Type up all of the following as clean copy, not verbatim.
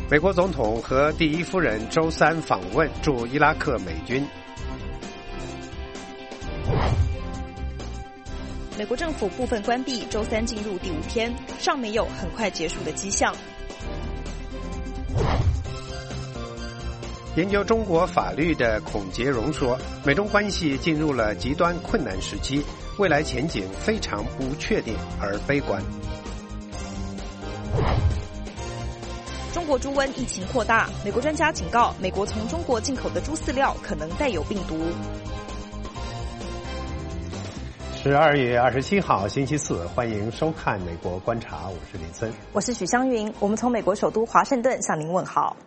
美国总统和第一夫人周三访问驻伊拉克美军。 美国政府部分关闭，周三进入第5天，尚没有很快结束的迹象。 研究中国法律的孔杰荣说，美中关系进入了极端困难时期，未来前景非常不确定而悲观。 中国猪瘟疫情扩大，美国专家警告，美国从中国进口的猪饲料可能带有病毒。 12月27号星期四，欢迎收看美国观察，我是林森， 我是许湘云，我们从美国首都华盛顿向您问好。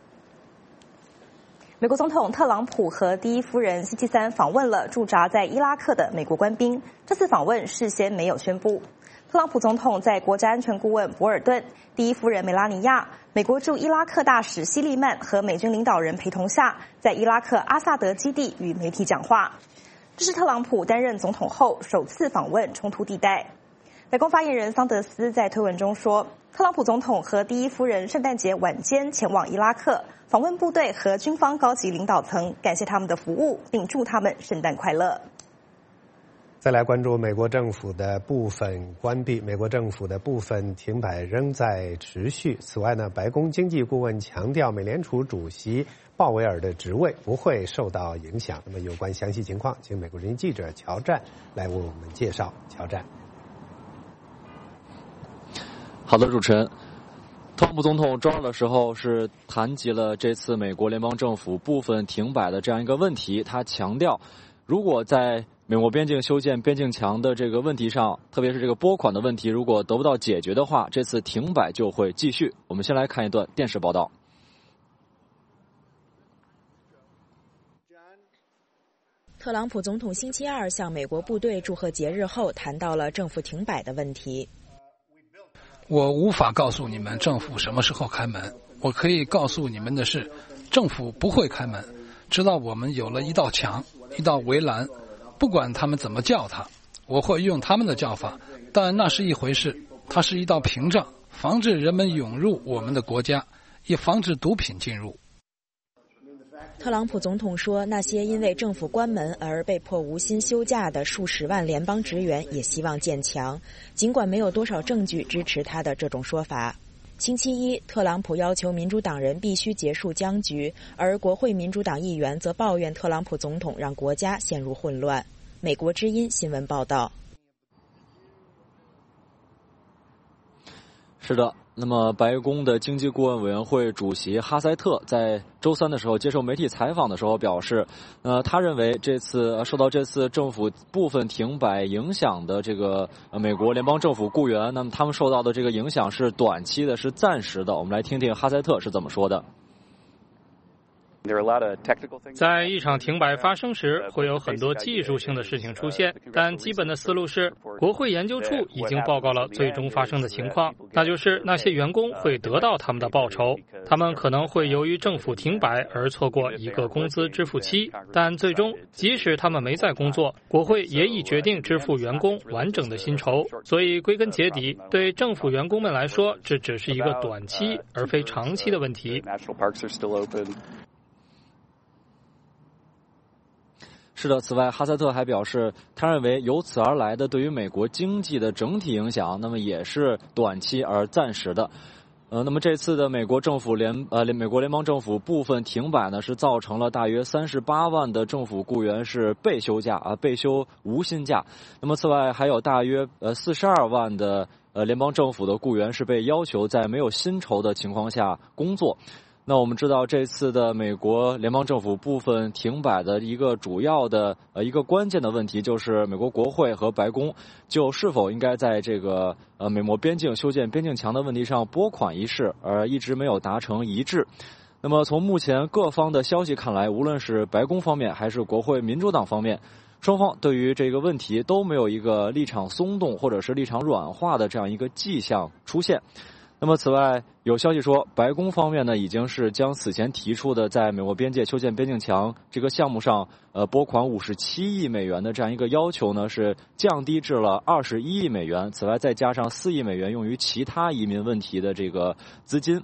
美国总统特朗普和第一夫人星期三访问了驻扎在伊拉克的美国官兵，这次访问事先没有宣布。特朗普总统在国家安全顾问博尔顿、第一夫人梅拉尼亚、美国驻伊拉克大使希利曼和美军领导人陪同下，在伊拉克阿萨德基地与媒体讲话。这是特朗普担任总统后首次访问冲突地带。白宫发言人桑德斯在推文中说，特朗普总统和第一夫人圣诞节晚间前往伊拉克，访问部队和军方高级领导层，感谢他们的服务，并祝他们圣诞快乐。 再来关注美国政府的部分关闭，美国政府的部分停摆仍在持续。此外呢，白宫经济顾问强调，美联储主席鲍威尔的职位不会受到影响。那么有关详细情况，请美国之音记者乔战来为我们介绍。乔战。 好的，主持人。特朗普总统周二的时候是谈及了这次美国联邦政府部分停摆的这样一个问题。他强调，如果在美国边境修建边境墙的这个问题上，特别是这个拨款的问题，如果得不到解决的话，这次停摆就会继续。我们先来看一段电视报道。 特朗普总统星期二向美国部队祝贺节日后，谈到了政府停摆的问题。 我无法告诉你们政府什么时候开门，我可以告诉你们的是，政府不会开门，直到我们有了一道墙、一道围栏，不管他们怎么叫它，我会用他们的叫法，但那是一回事，它是一道屏障，防止人们涌入我们的国家，也防止毒品进入。 特朗普总统说，那些因为政府关门而被迫无薪休假的数十万联邦职员也希望建墙，尽管没有多少证据支持他的这种说法。星期一，特朗普要求民主党人必须结束僵局，而国会民主党议员则抱怨特朗普总统让国家陷入混乱。美国之音新闻报道。 是的，那么白宫的经济顾问委员会主席哈塞特在周三的时候接受媒体采访的时候表示，他认为受到这次政府部分停摆影响的这个美国联邦政府雇员，那么他们受到的这个影响是短期的，是暂时的。我们来听听哈塞特是怎么说的。 在一场停摆发生时，会有很多技术性的事情出现，但基本的思路是，国会研究处已经报告了最终发生的情况，那就是那些员工会得到他们的报酬，他们可能会由于政府停摆而错过一个工资支付期，但最终即使他们没在工作，国会也已决定支付员工完整的薪酬。所以归根结底，对政府员工们来说，这只是一个短期而非长期的问题。 是的，此外，哈塞特还表示，他认为由此而来的对于美国经济的整体影响，那么也是短期而暂时的。那么这次的美国联邦政府部分停摆呢，是造成了大约38万的政府雇员是被休假被休无薪假。那么此外还有大约42万的联邦政府的雇员是被要求在没有薪酬的情况下工作。那我们知道，这次的美国联邦政府部分停摆的一个主要的一个关键的问题，就是美国国会和白宫就是否应该在这个美墨边境修建边境墙的问题上拨款一事，一直没有达成一致。那么从目前各方的消息看来，无论是白宫方面还是国会民主党方面，双方对于这个问题都没有一个立场松动或者是立场软化的这样一个迹象出现。那么此外，有消息说，白宫方面呢已经是将此前提出的在美国边界修建边境墙这个项目上拨款57亿美元的这样一个要求呢，是降低至了21亿美元。此外再加上4亿美元用于其他移民问题的这个资金。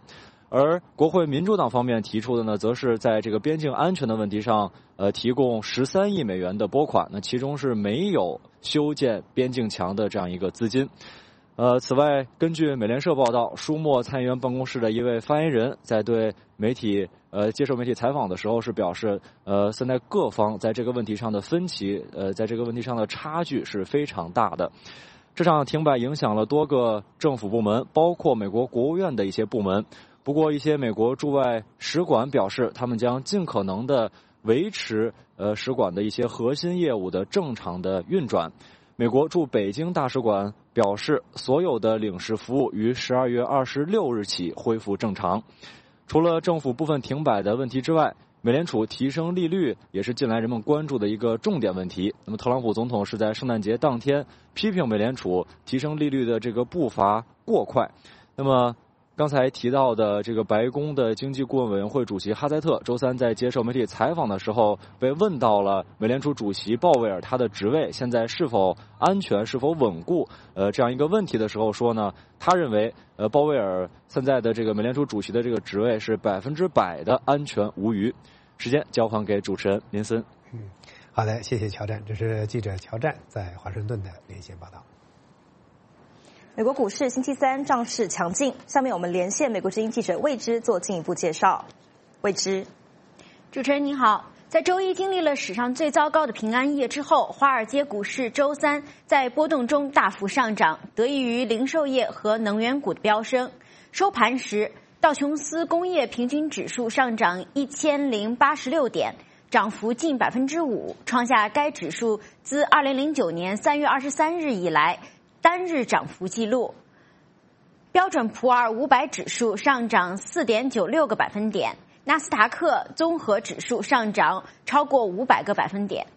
而国会民主党方面提出的呢，则是在这个边境安全的问题上，提供13亿美元的拨款，那其中是没有修建边境墙的这样一个资金。此外，根据美联社报道，舒默参议员办公室的一位发言人在对媒体接受媒体采访的时候是表示，现在各方在这个问题上的分歧，在这个问题上的差距是非常大的。这场停摆影响了多个政府部门，包括美国国务院的一些部门。不过，一些美国驻外使馆表示，他们将尽可能的维持使馆的一些核心业务的正常的运转。美国驻北京大使馆表示，所有的领事服务于12月26日起恢复正常。除了政府部分停摆的问题之外，美联储提升利率也是近来人们关注的一个重点问题。那么，特朗普总统是在圣诞节当天批评美联储提升利率的这个步伐过快。那么，刚才提到的这个白宫的经济顾问委员会主席哈塞特周三在接受媒体采访的时候，被问到了美联储主席鲍威尔他的职位现在是否安全、是否稳固这样一个问题的时候说呢，他认为鲍威尔现在的这个美联储主席的这个职位是100%的安全无虞。时间交还给主持人林森。 好的，谢谢乔战，这是记者乔战在华盛顿的连线报道。 美国股市星期三涨势强劲，下面我们连线美国之音记者魏之做进一步介绍。魏之， 主持人您好。在周一经历了史上最糟糕的平安夜之后，华尔街股市周三在波动中大幅上涨，得益于零售业和能源股的飙升。收盘时，道琼斯工业平均指数上涨1086点，涨幅近5%，创下该指数自2009年3月23日以来单日涨幅记录。标准普尔500指数上涨4.96个百分点，纳斯达克综合指数上涨超过5个百分点。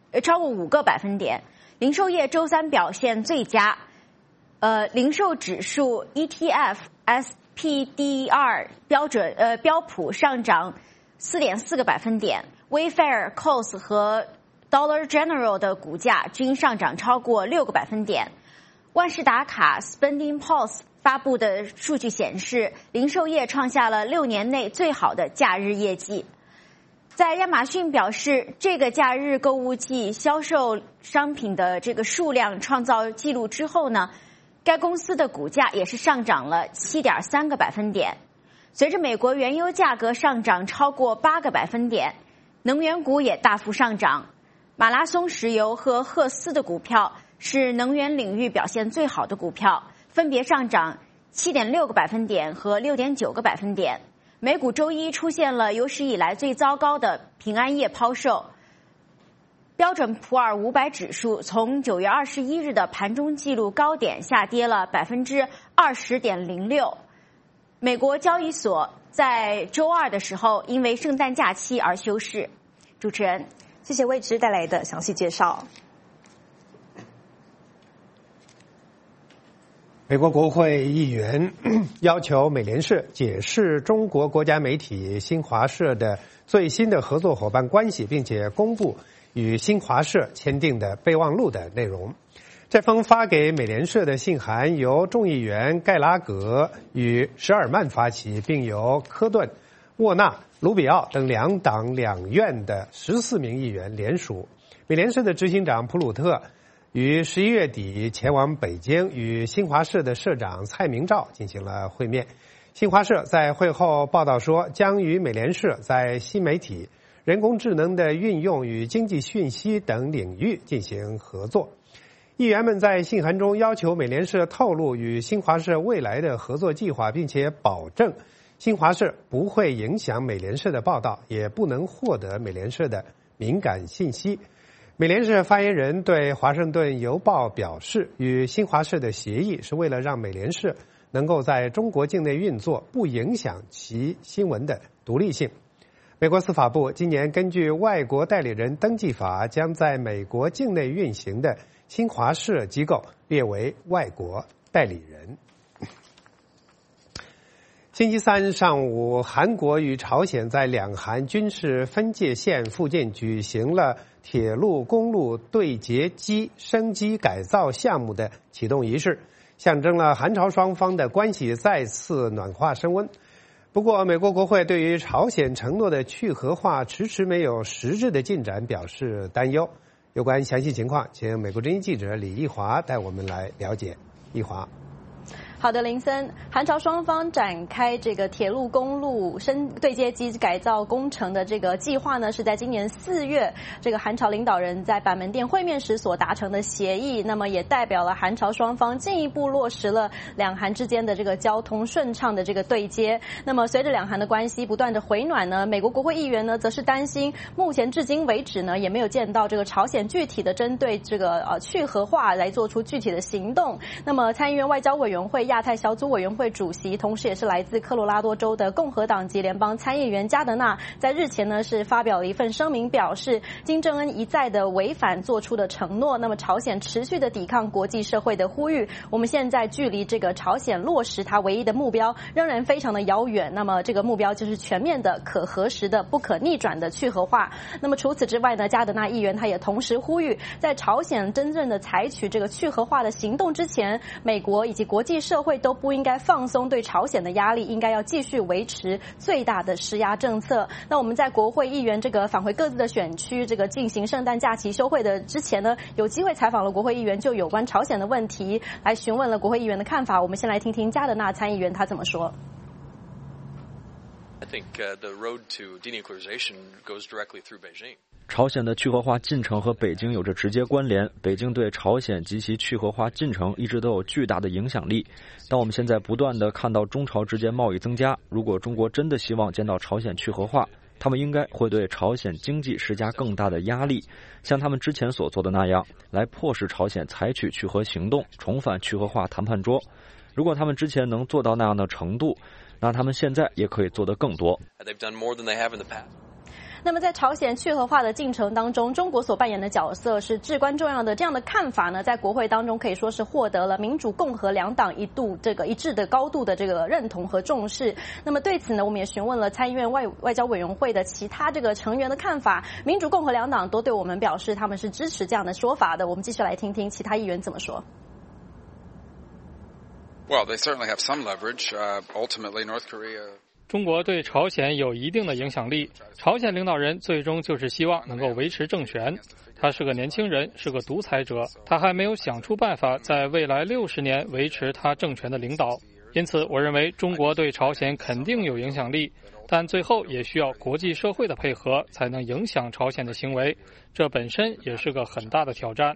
零售业周三表现最佳，零售指数 ETF SPDR 标普上涨4.4个百分点 ，Wayfair、Kohl's 和 Dollar General 的股价均上涨超过6个百分点。万事达卡 Spending Pulse 发布的数据显示，零售业创下了6年内最好的假日业绩。在亚马逊表示，这个假日购物季销售商品的这个数量创造纪录之后呢，该公司的股价也是上涨了7.3个百分点。随着美国原油价格上涨超过8个百分点，能源股也大幅上涨。马拉松石油和赫斯的股票是能源领域表现最好的股票，分别上涨7.6个百分点和6.9个百分点。美股周一出现了有史以来最糟糕的平安夜抛售。标准普尔500指数从9月21日的盘中纪录高点下跌了20.06%。美国交易所在周二的时候因为圣诞假期而休市。主持人， 谢谢魏之带来的详细介绍。 美国国会议员要求美联社解释中国国家媒体新华社的最新的合作伙伴关系，并且公布与新华社签订的备忘录的内容。这封发给美联社的信函由众议员盖拉格与施尔曼发起，并由科顿、沃纳、卢比奥等两党两院的14名议员联署。美联社的执行长普鲁特于11月底前往北京，与新华社的社长蔡明照进行了会面。新华社在会后报道说，将与美联社在新媒体、人工智能的运用与经济讯息等领域进行合作。议员们在信函中要求美联社透露与新华社未来的合作计划，并且保证新华社不会影响美联社的报道，也不能获得美联社的敏感信息。美联社发言人对《华盛顿邮报》表示，与新华社的协议是为了让美联社能够在中国境内运作，不影响其新闻的独立性。美国司法部今年根据外国代理人登记法，将在美国境内运行的新华社机构列为外国代理人。星期三上午，韩国与朝鲜在两韩军事分界线附近举行了铁路公路对接机升级改造项目的启动仪式，象征了韩朝双方的关系再次暖化升温。不不过，美国国会对于朝鲜承诺的去核化迟迟没有实质的进展表示担忧。有关详细情况，请美国之音记者李义华带我们来了解。义华。 好的，林森，韩朝双方展开这个铁路公路对接机改造工程的这个计划呢，是在今年4月，这个韩朝领导人在板门店会面时所达成的协议。那么也代表了韩朝双方进一步落实了两韩之间的这个交通顺畅的这个对接。那么随着两韩的关系不断的回暖呢，美国国会议员呢则是担心，目前至今为止呢也没有见到这个朝鲜具体的针对这个去核化来做出具体的行动。那么参议院外交委员会亚太小组委员会主席，同时也是来自科罗拉多州的共和党籍联邦参议员加德纳，在日前呢是发表了一份声明，表示金正恩一再的违反做出的承诺，那么朝鲜持续的抵抗国际社会的呼吁，我们现在距离这个朝鲜落实它唯一的目标仍然非常的遥远。那么这个目标就是全面的、可核实的、不可逆转的去核化。那么除此之外呢，加德纳议员他也同时呼吁，在朝鲜真正的采取这个去核化的行动之前，美国以及国际社会都不应该放松对朝鲜的压力，应该要继续维持最大的施压政策。那我们在国会议员这个返回各自的选区这个进行圣诞假期休会的之前呢，有机会采访了国会议员，就有关朝鲜的问题来询问了国会议员的看法。我们先来听听加德纳参议员他怎么说。 I think the road to denuclearization goes directly through Beijing. 朝鲜的去核化进程和北京有着直接关联，北京对朝鲜及其去核化进程一直都有巨大的影响力。但我们现在不断地看到中朝之间贸易增加，如果中国真的希望见到朝鲜去核化，他们应该会对朝鲜经济施加更大的压力，像他们之前所做的那样，来迫使朝鲜采取去核行动，重返去核化谈判桌。如果他们之前能做到那样的程度，那他们现在也可以做得更多。 那么在朝鲜去核化的进程当中，中国所扮演的角色是至关重要的。这样的看法呢，在国会当中可以说是获得了民主共和两党一致的高度的这个认同和重视。那么对此呢，我们也询问了参议院外交委员会的其他这个成员的看法，民主共和两党都对我们表示他们是支持这样的说法的。我们继续来听听其他议员怎么说。 Well, they certainly have some leverage. Ultimately, North Korea. 中国对朝鲜有一定的影响力，朝鲜领导人最终就是希望能够维持政权。他是个年轻人，是个独裁者，他还没有想出办法在未来60年维持他政权的领导。因此，我认为中国对朝鲜肯定有影响力，但最后也需要国际社会的配合，才能影响朝鲜的行为。这本身也是个很大的挑战。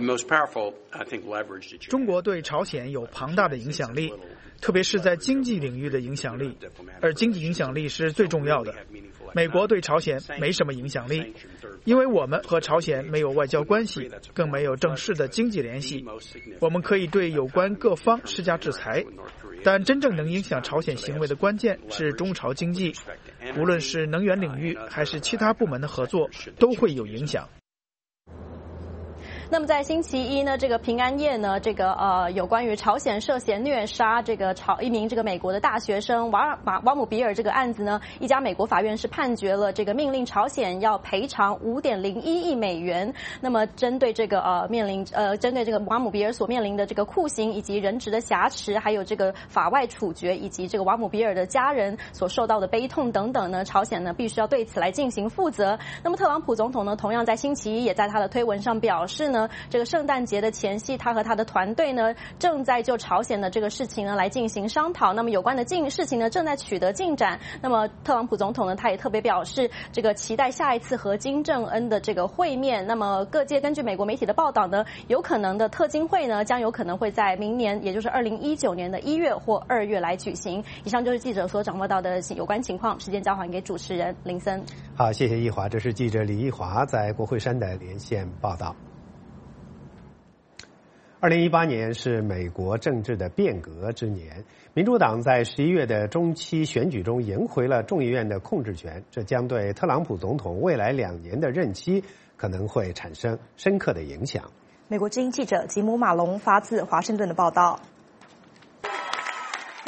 中国对朝鲜有庞大的影响力，特别是在经济领域的影响力，而经济影响力是最重要的。美国对朝鲜没什么影响力，因为我们和朝鲜没有外交关系，更没有正式的经济联系。我们可以对有关各方施加制裁，但真正能影响朝鲜行为的关键是中朝经济，无论是能源领域还是其他部门的合作，都会有影响。 那么在星期一呢，这个平安夜呢，这个有关于朝鲜涉嫌虐杀这个一名这个美国的大学生瓦姆比尔这个案子呢，一家美国法院是判决了这个命令朝鲜要赔偿5.01亿美元。那么针对这个针对这个瓦姆比尔所面临的这个酷刑以及人质的挟持，还有这个法外处决，以及这个瓦姆比尔的家人所受到的悲痛等等呢，朝鲜呢必须要对此来进行负责。那么特朗普总统呢，同样在星期一也在他的推文上表示呢，这个圣诞节的前夕，他和他的团队呢正在就朝鲜的这个事情呢来进行商讨。那么有关的事情呢正在取得进展。那么特朗普总统呢，他也特别表示，这个期待下一次和金正恩的这个会面。那么各界根据美国媒体的报道呢，有可能的特金会呢将有可能会在明年，也就是2019年的1月或2月来举行。以上就是记者所掌握到的有关情况。时间交还给主持人林森。 好，谢谢易华，这是记者李易华在国会山的连线报道。2018年是美国政治的变革之年，民主党在11月的中期选举中赢回了众议院的控制权，这将对特朗普总统未来2年的任期可能会产生深刻的影响。 美国之音记者吉姆·马龙发自华盛顿的报道。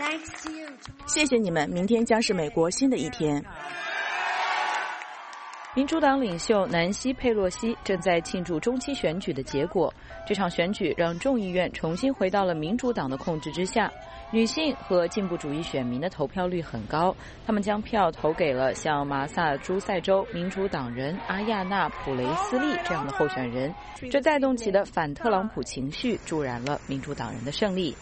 谢谢你们，明天将是美国新的一天。 民主党领袖南希·佩洛西正在庆祝中期选举的结果。这场选举让众议院重新回到了民主党的控制之下。女性和进步主义选民的投票率很高，他们将票投给了像马萨诸塞州民主党人阿亚纳·普雷斯利这样的候选人，这带动起的反特朗普情绪助燃了民主党人的胜利。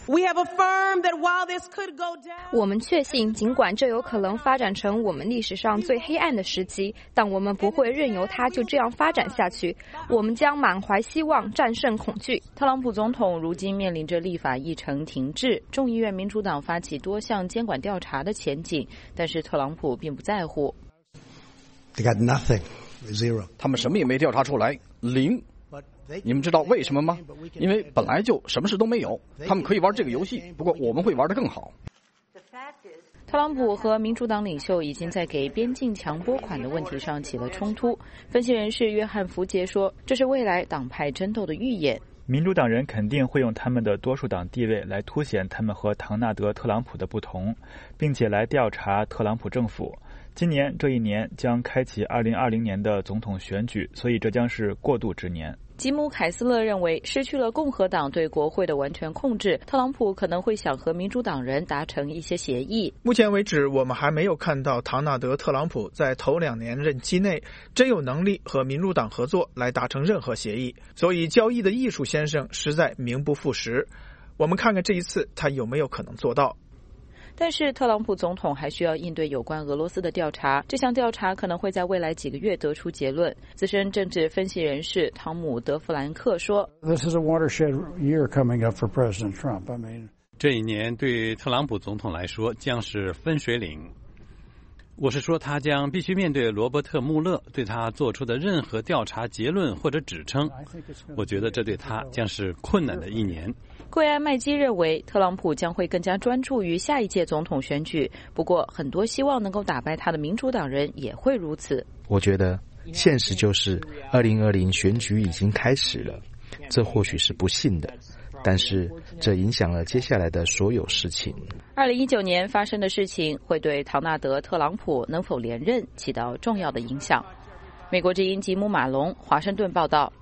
我们确信，尽管这有可能发展成我们历史上最黑暗的时期，但我们不会任由它就这样发展下去。我们将满怀希望战胜恐惧。 特朗普总统如今面临着立法议程停滞，众议院民主党发起多项监管调查的前景，但是特朗普并不在乎。 他们什么也没调查出来，0。你们知道为什么吗？因为本来就什么事都没有。他们可以玩这个游戏，不过我们会玩得更好。 特朗普和民主党领袖已经在给边境墙拨款的问题上起了冲突。分析人士约翰·福杰说，这是未来党派争斗的预演。 民主党人肯定会用他们的多数党地位来凸显他们和唐纳德·特朗普的不同，并且来调查特朗普政府。今年这一年将开启2020年的总统选举，所以这将是过渡之年。 吉姆·凯斯勒认为，失去了共和党对国会的完全控制，特朗普可能会想和民主党人达成一些协议。 目前为止，我们还没有看到唐纳德·特朗普在头2年任期内真有能力和民主党合作来达成任何协议，所以交易的艺术先生实在名不副实。我们看看这一次他有没有可能做到。 但是特朗普总统还需要应对有关俄罗斯的调查，这项调查可能会在未来几个月得出结论。资深政治分析人士汤姆·德弗兰克说， This is a watershed year coming up for President Trump. I mean, 这一年对特朗普总统来说将是分水岭。我是说，他将必须面对罗伯特·穆勒对他做出的任何调查结论或者指称。我觉得这对他将是困难的一年。 贵安麦基认为，特朗普将会更加专注于下一届总统选举，不过很多希望能够打败他的民主党人也会如此。 我觉得现实就是2020选举已经开始了，这或许是不幸的，但是这影响了接下来的所有事情。 2019年发生的事情会对唐纳德·特朗普能否连任起到重要的影响。美国之音吉姆·马龙，华盛顿报道。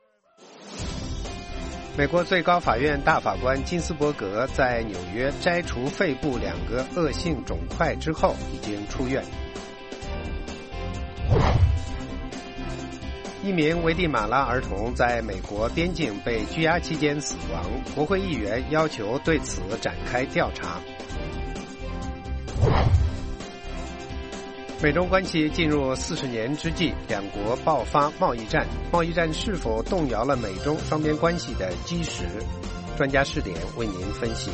美国最高法院大法官金斯伯格在纽约摘除肺部2个恶性肿块之后已经出院。一名危地马拉儿童在美国边境被拘押期间死亡，国会议员要求对此展开调查。美中关系进入40年之际，两国爆发贸易战，贸易战是否动摇了美中双边关系的基石？专家视点为您分析。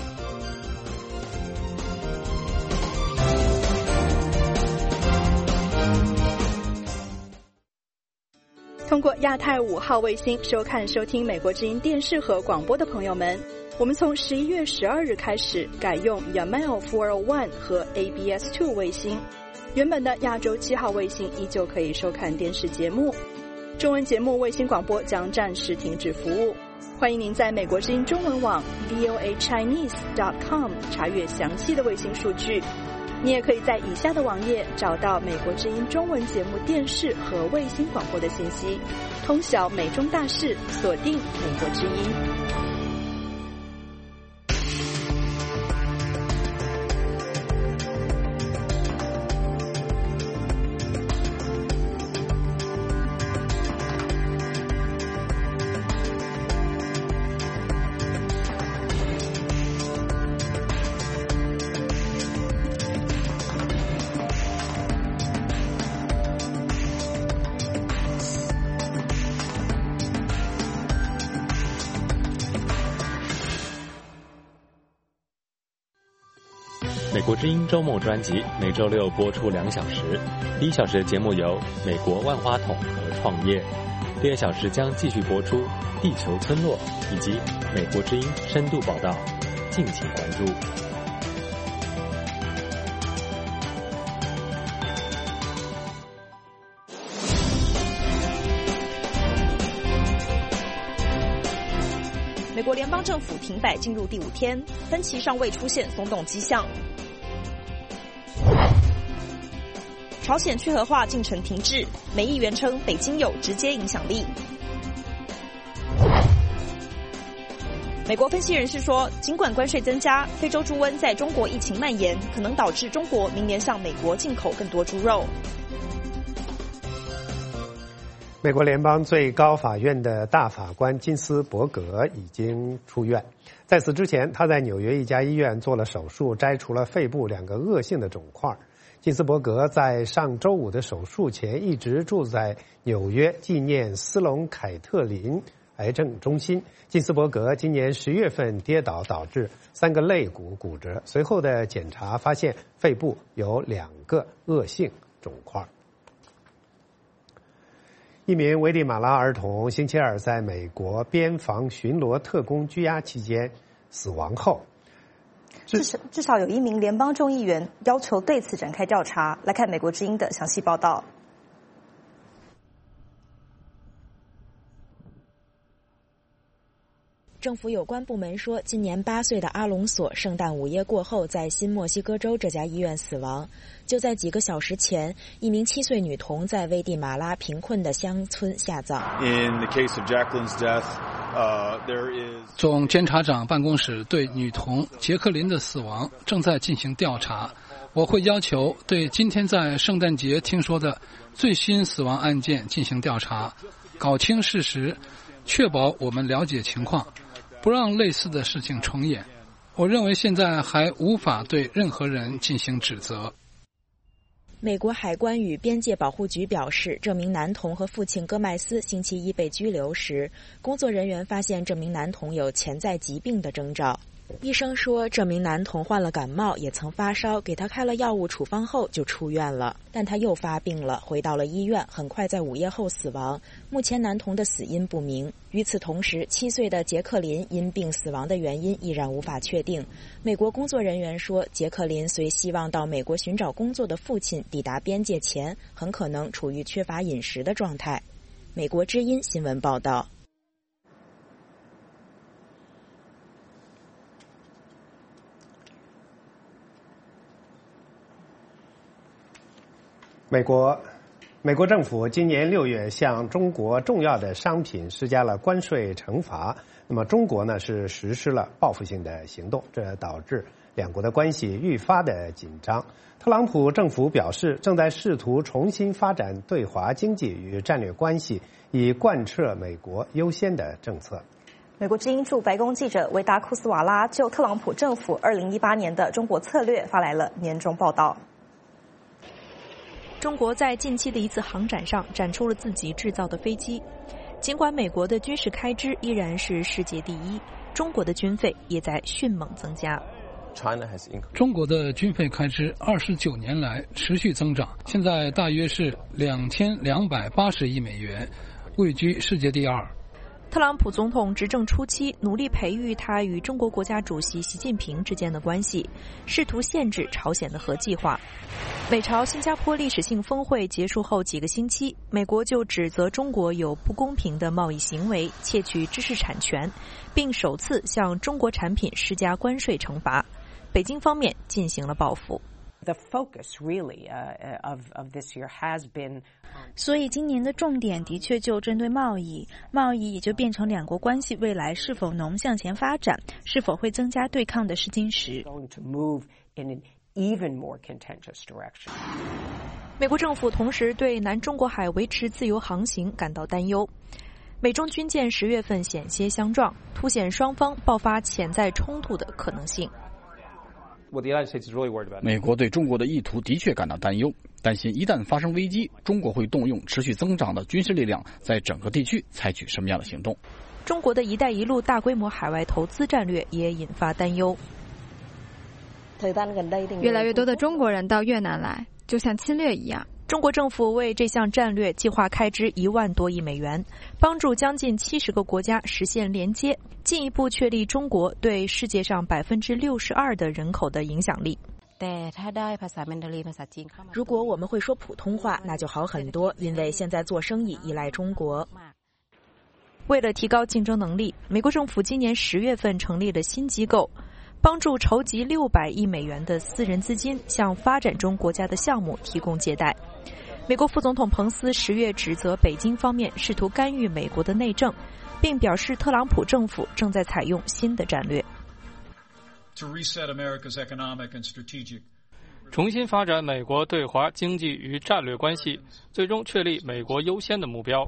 通过亚太5号卫星收看收听美国之音电视和广播的朋友们，我们从11月12日开始改用 Yamal 401和 ABS2 卫星，原本的亚洲7号卫星依旧可以收看电视节目。中文节目卫星广播将暂时停止服务，欢迎您在美国之音中文网 voachinese.com 查阅详细的卫星数据。你也可以在以下的网页找到美国之音中文节目电视和卫星广播的信息，通晓美中大事，锁定美国之音。 美国之音周末专辑每周6播出2小时，第1小时的节目有美国万花筒和创业，第2小时将继续播出地球村落以及美国之音深度报道，敬请关注。 美国联邦政府停摆进入第5天，分歧尚未出现松动迹象。 朝鲜去核化进程停滞，美议员称北京有直接影响力。美国分析人士说，尽管关税增加，非洲猪瘟在中国疫情蔓延，可能导致中国明年向美国进口更多猪肉。 美国联邦最高法院的大法官金斯伯格已经出院。在此之前，他在纽约一家医院做了手术，摘除了肺部2个恶性的肿块。金斯伯格在上周5的手术前一直住在纽约纪念斯隆凯特林癌症中心。金斯伯格今年10月份跌倒，导致3个肋骨骨折，随后的检查发现肺部有2个恶性肿块。一名危地马拉儿童星期二在美国边防巡逻特工拘押期间死亡后， 至少有1名联邦众议员要求对此展开调查。来看美国之音的详细报道。 政府有关部门说，今年8岁的阿隆索圣诞午夜过后在新墨西哥州这家医院死亡。就在几个小时前，一名7岁女童在危地马拉贫困的乡村下葬。 总监察长办公室对女童杰克琳的死亡正在进行调查。我会要求对今天在圣诞节听说的最新死亡案件进行调查，搞清事实，确保我们了解情况，不让类似的事情重演。我认为现在还无法对任何人进行指责。 美国海关与边界保护局表示，这名男童和父亲戈麦斯星期一被拘留时，工作人员发现这名男童有潜在疾病的征兆。医生说，这名男童患了感冒，也曾发烧，给他开了药物处方后就出院了，但他又发病了，回到了医院，很快在午夜后死亡。目前男童的死因不明。与此同时，7岁的杰克琳因病死亡的原因依然无法确定。美国工作人员说，杰克琳随希望到美国寻找工作的父亲抵达边界前，很可能处于缺乏饮食的状态。美国之音新闻报道。 美国政府今年6月向中国重要的商品施加了关税惩罚，那么中国呢是实施了报复性的行动，这导致两国的关系愈发的紧张。特朗普政府表示，正在试图重新发展对华经济与战略关系，以贯彻美国优先的政策。 美国之音驻白宫记者维达库斯瓦拉就特朗普政府2018年的中国策略发来了年终报道。 中国在近期的一次航展上展出了自己制造的飞机。尽管美国的军事开支依然是世界第一，中国的军费也在迅猛增加。 中国的军费开支29年来持续增长，现在大约是2280亿美元，位居世界第2。 特朗普总统执政初期努力培育他与中国国家主席习近平之间的关系，试图限制朝鲜的核计划。美朝新加坡历史性峰会结束后几个星期，美国就指责中国有不公平的贸易行为，窃取知识产权，并首次向中国产品施加关税惩罚。北京方面进行了报复。 所以今年的重点的确就针对贸易也就变成两国关系未来是否能向前发展，是否会增加对抗的试金石。 美国政府同时对南中国海维持自由航行感到担忧。美中军舰10月份险些相撞，凸显双方爆发潜在冲突的可能性。 美国对中国的意图的确感到担忧，担心一旦发生危机，中国会动用持续增长的军事力量，在整个地区采取什么样的行动。 中国的一带一路大规模海外投资战略也引发担忧。 越来越多的中国人到越南来，就像侵略一样。 中国政府为这项战略计划开支1万多亿美元，帮助将近70个国家实现连接，进一步确立中国对世界上62%的人口的影响力。 如果我们会说普通话，那就好很多，因为现在做生意依赖中国。 为了提高竞争能力，美国政府今年10月份成立了新机构，帮助筹集600亿美元的私人资金向发展中国家的项目提供借贷。 美国副总统彭斯10月指责北京方面试图干预美国的内政，并表示特朗普政府正在采用新的战略。 重新发展美国对华经济与战略关系，最终确立美国优先的目标。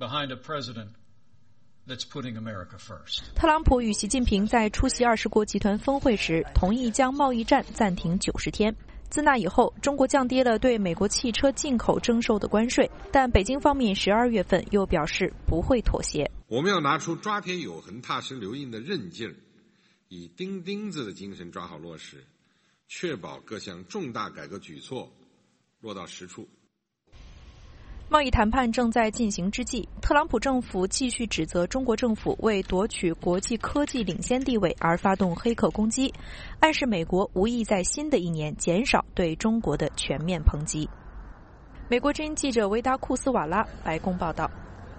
特朗普与习近平在出席20国集团峰会时，同意将贸易战暂停90天。自那以后，中国降低了对美国汽车进口征收的关税，但北京方面12月份又表示不会妥协。 我们要拿出抓铁有痕、踏实留印的韧劲儿，以钉钉子的精神抓好落实，确保各项重大改革举措落到实处。 贸易谈判正在进行之际，特朗普政府继续指责中国政府为夺取国际科技领先地位而发动黑客攻击，暗示美国无意在新的一年减少对中国的全面抨击。美国之音记者维达库斯瓦拉，白宫报道。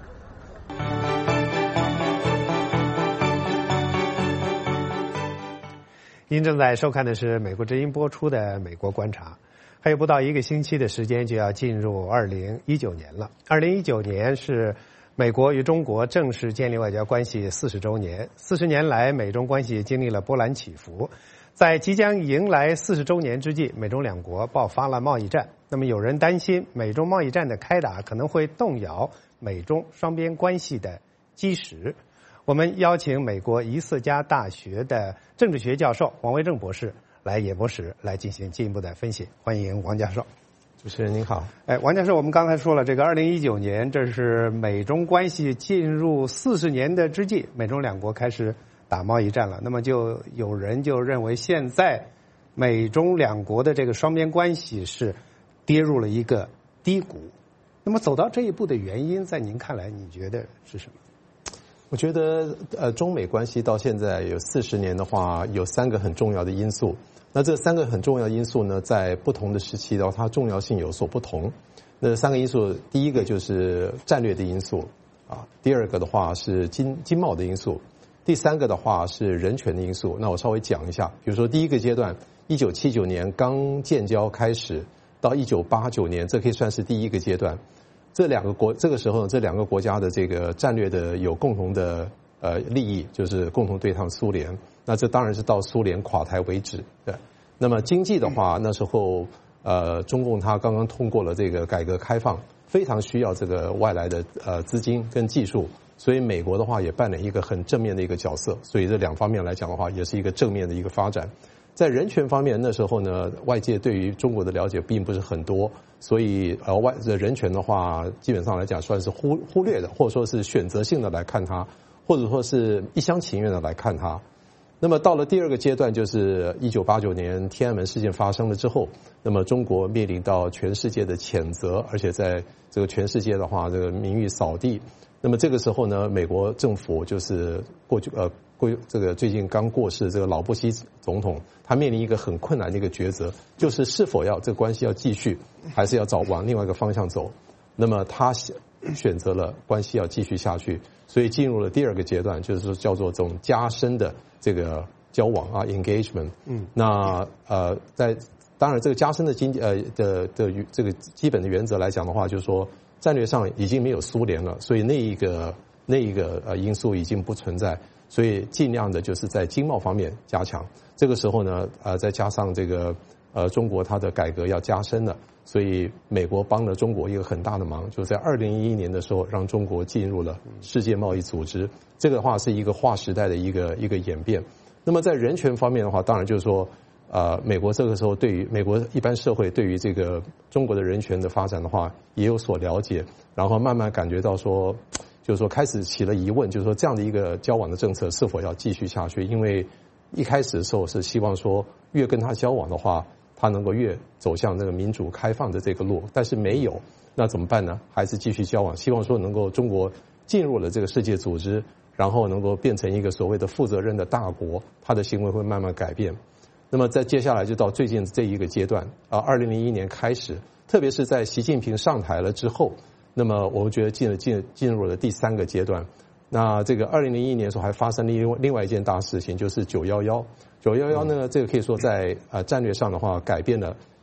您正在收看的是美国之音播出的《美国观察》。还有不到1个星期的时间就要进入2019年了。2019年是美国与中国正式建立外交关系40周年。40年来，美中关系经历了波澜起伏。在即将迎来40周年之际，美中两国爆发了贸易战。那么有人担心，美中贸易战的开打可能会动摇美中双边关系的基石。我们邀请美国伊瑟加大学的政治学教授王维正博士来演播室来进行进一步的分析。欢迎王教授。 主持人您好。 王教授，我们刚才说了，这个2019年，这是美中关系进入40年的之际，美中两国开始打贸易战了。那么就有人就认为，现在美中两国的这个双边关系是跌入了一个低谷。那么走到这一步的原因，在您看来，你觉得是什么？ 我觉得中美关系到现在有40年的话，有3个很重要的因素。那这3个很重要的因素呢，在不同的时期的话，它重要性有所不同。那3个因素，第一个就是战略的因素啊，第二个的话是经贸的因素，第3个的话是人权的因素。那我稍微讲一下，比如说第一个阶段，1979年刚建交开始，到1989年，这可以算是第一个阶段。这个时候这2个国家的这个战略的有共同的利益，就是共同对抗苏联。那这当然是到苏联垮台为止。对，那么经济的话，那时候中共它刚刚通过了这个改革开放，非常需要这个外来的资金跟技术，所以美国的话也扮演一个很正面的一个角色。所以这2方面来讲的话，也是一个正面的一个发展。在人权方面，那时候呢，外界对于中国的了解并不是很多，所以人权的话，基本上来讲算是忽略的，或者说是选择性的来看它，或者说是一厢情愿的来看它。那么到了第2个阶段，就是1989年天安门事件发生了之后，那么中国面临到全世界的谴责，而且在这个全世界的话，这个名誉扫地。那么这个时候呢，美国政府就是这个最近刚过世这个老布希总统，他面临一个很困难的一个抉择，就是是否要这个关系要继续，还是要往另外一个方向走。那么他选择了关系要继续下去，所以进入了第2个阶段，就是说叫做这种加深的这个交往啊 engagement。那当然这个加深的这个基本的原则来讲的话，就是说战略上已经没有苏联了，所以那一个因素已经不存在，所以尽量的就是在经贸方面加强。这个时候呢，再加上这个中国它的改革要加深了，所以美国帮了中国一个很大的忙，就是在2011年的时候让中国进入了世界贸易组织。这个的话是一个划时代的一个演变。那么在人权方面的话，当然就是说美国这个时候对于美国一般社会对于这个中国的人权的发展的话也有所了解，然后慢慢感觉到说，就是说开始起了疑问，就是说这样的一个交往的政策是否要继续下去？因为一开始的时候是希望说越跟他交往的话，他能够越走向那个民主开放的这个路，但是没有，那怎么办呢？还是继续交往，希望说能够中国进入了这个世界组织，然后能够变成一个所谓的负责任的大国，他的行为会慢慢改变。那么在接下来就到最近这一个阶段2001年开始，特别是在习近平上台了之后，那么我们觉得进入了第3个阶段。那这个2001年的时候还发生了另外一件大事情，就是911呢，这个可以说在战略上的话改变了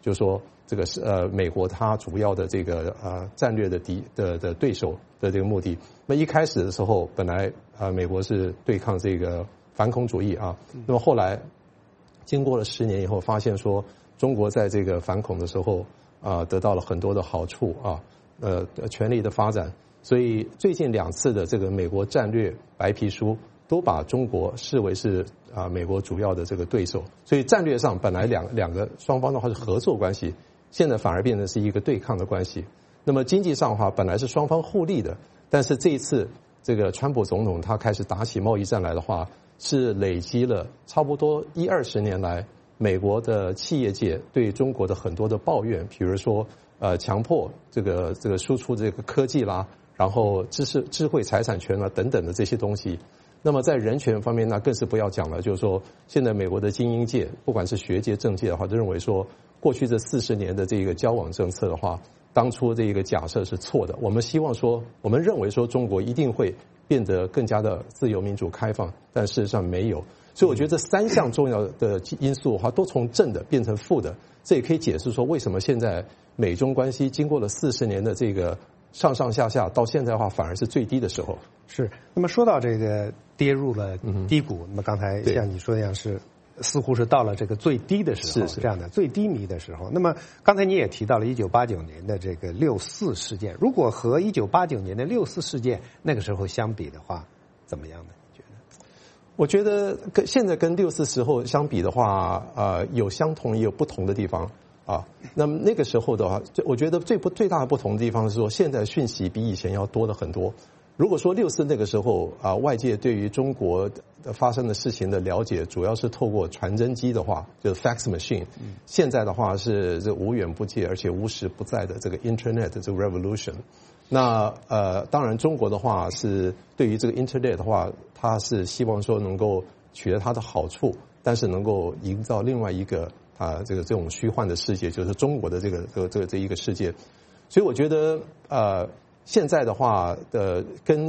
就是说这个是美国它主要的这个战略的对手的这个目的。那一开始的时候，本来美国是对抗这个反恐主义啊，那么后来经过了10年以后，发现说中国在这个反恐的时候得到了很多的好处啊，权力的发展。所以最近2次的这个美国战略白皮书都把中国视为是美国主要的这个对手，所以战略上本来两个双方的话是合作关系，现在反而变成是一个对抗的关系。那么经济上的话，本来是双方互利的，但是这一次这个川普总统他开始打起贸易战来的话，是累积了差不多20年来美国的企业界对中国的很多的抱怨，比如说强迫这个输出这个科技啦，然后智慧财产权啊等等的这些东西。那么在人权方面，那更是不要讲了，就是说现在美国的精英界，不管是学界政界的话，都认为说过去这40年的这个交往政策的话，当初这个假设是错的。我们认为说中国一定会变得更加的自由民主开放，但事实上没有。所以我觉得这3项重要的因素的话，都从正的变成负的，这也可以解释说为什么现在美中关系经过了40年的这个上上下下，到现在的话反而是最低的时候。 是。那么说到这个跌入了低谷，那么刚才像你说的样是似乎是到了这个最低的时候，是这样的最低迷的时候。那么刚才你也提到了1989年的这个6·4事件，如果和1989年的6·4事件那个时候相比的话，怎么样呢？ 我觉得现在跟6·4时候相比的话，有相同也有不同的地方啊。那么那个时候的话，我觉得最大的不同的地方是说，现在讯息比以前要多了很多。如果说6·4那个时候外界对于中国发生的事情的了解主要是透过传真机的话，就是 fax machine。现在的话是这无远不届而且无时不在的这个 internet 这个 revolution。那当然中国的话是对于这个 internet 的话，它是希望说能够取得它的好处，但是能够营造另外一个这种虚幻的世界，就是中国的这一个世界。所以我觉得现在的话跟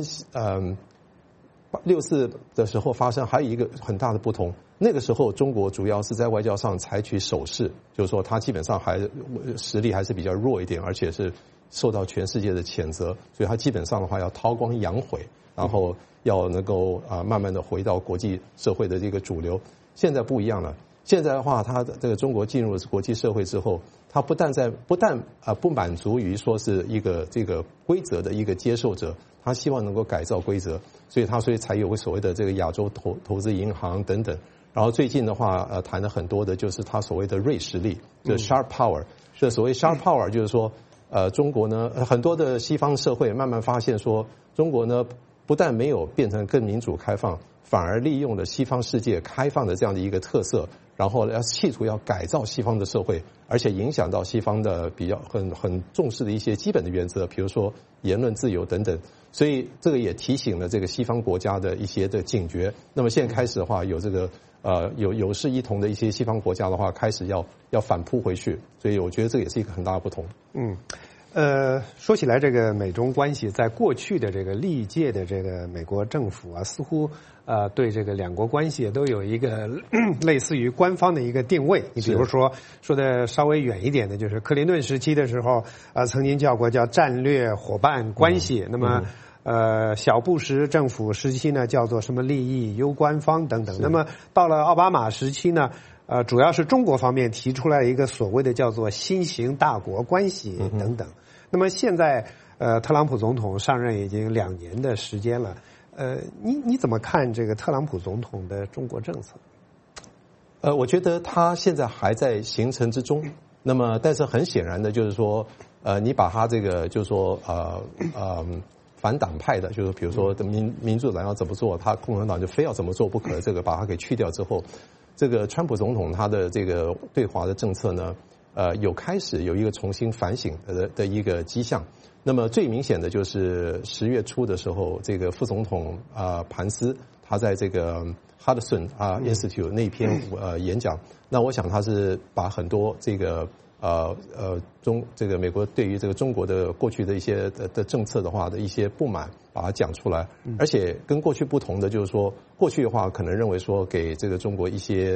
6·4的时候发生还有一个很大的不同。那个时候中国主要是在外交上采取守势，就是说它基本上实力还是比较弱一点，而且是受到全世界的谴责，所以它基本上的话要韬光养晦，然后要能够慢慢的回到国际社会的这个主流。现在不一样了，现在的话，它这个中国进入了国际社会之后，它不但不满足于说是一个这个规则的一个接受者，他希望能够改造规则，所以才有所谓的这个亚洲投资银行等等。然后最近的话谈的很多的就是他所谓的锐实力，就是 sharp power。这所谓 sharp power 就是说中国呢很多的西方社会慢慢发现说，中国呢不但没有变成更民主开放，反而利用了西方世界开放的这样的一个特色，然后企图要改造西方的社会，而且影响到西方的比较很重视的一些基本的原则，比如说言论自由等等。所以这个也提醒了这个西方国家的一些的警觉。那么现在开始的话，有这个有势一同的一些西方国家的话，开始要反扑回去。所以我觉得这也是一个很大的不同。 说起来，这个美中关系在过去的这个历届的这个美国政府似乎对这个两国关系都有一个类似于官方的一个定位。你比如说的稍微远一点的，就是克林顿时期的时候曾经叫战略伙伴关系。那么小布什政府时期呢，叫做什么利益攸关方等等。那么到了奥巴马时期呢，主要是中国方面提出来一个所谓的叫做新型大国关系等等。那么现在特朗普总统上任已经2年的时间了，你怎么看这个特朗普总统的中国政策？ 我觉得他现在还在形成之中。那么但是很显然的就是说你把他这个就是说反党派的，就是比如说民主党要怎么做，他共产党就非要怎么做不可，这个把它给去掉之后，这个川普总统他的这个对华的政策呢开始有一个重新反省的一个迹象。那么最明显的就是10月初的时候，这个副总统潘斯他在这个 Hudson Institute 那篇演讲，那我想他是把很多这个这个美国对于这个中国的过去的一些的政策的话的一些不满把它讲出来。而且跟过去不同的就是说，过去的话可能认为说给这个中国一些